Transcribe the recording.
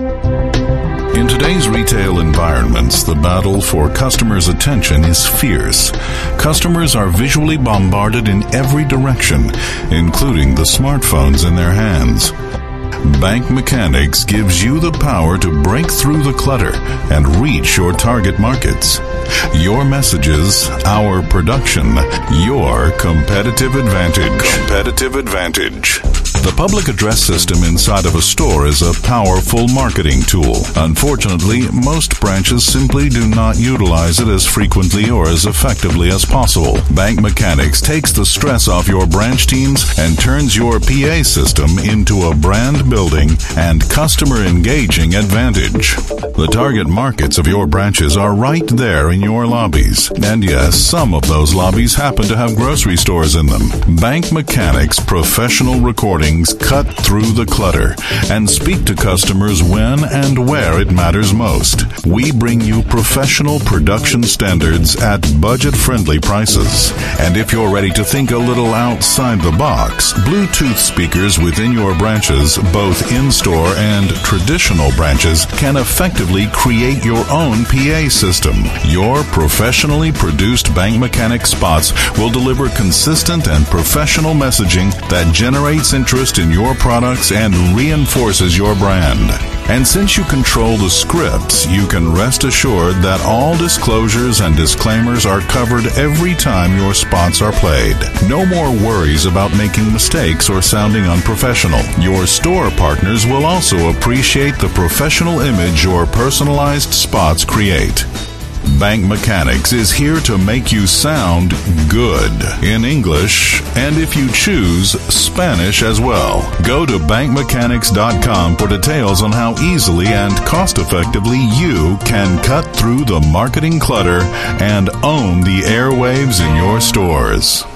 In today's retail environments, the battle for customers' attention is fierce. Customers are visually bombarded in every direction, including the smartphones in their hands. Bank Mechanics gives you the power to break through the clutter and reach your target markets. Your messages, our production, your competitive advantage. Competitive advantage. The public address system inside of a store is a powerful marketing tool. Unfortunately, most branches simply do not utilize it as frequently or as effectively as possible. Bank Mechanics takes the stress off your branch teams and turns your PA system into a brand building and customer engaging advantage. The target markets of your branches are right there in your lobbies. And yes, some of those lobbies happen to have grocery stores in them. Bank Mechanics professional recordings cut through the clutter and speak to customers when and where it matters most. We bring you professional production standards at budget-friendly prices. And if you're ready to think a little outside the box, Bluetooth speakers within your branches, both in-store and traditional branches, can effectively create your own PA system. Your professionally produced Bank Mechanics spots will deliver consistent and professional messaging that generates interest in your products and reinforces your brand. And since you control the scripts, you can rest assured that all disclosures and disclaimers are covered every time your spots are played. No more worries about making mistakes or sounding unprofessional. Your store partners will also appreciate the professional image your personalized spots create. Bank Mechanics is here to make you sound good in English, and if you choose, Spanish as well. Go to bankmechanics.com for details on how easily and cost-effectively you can cut through the marketing clutter and own the airwaves in your stores.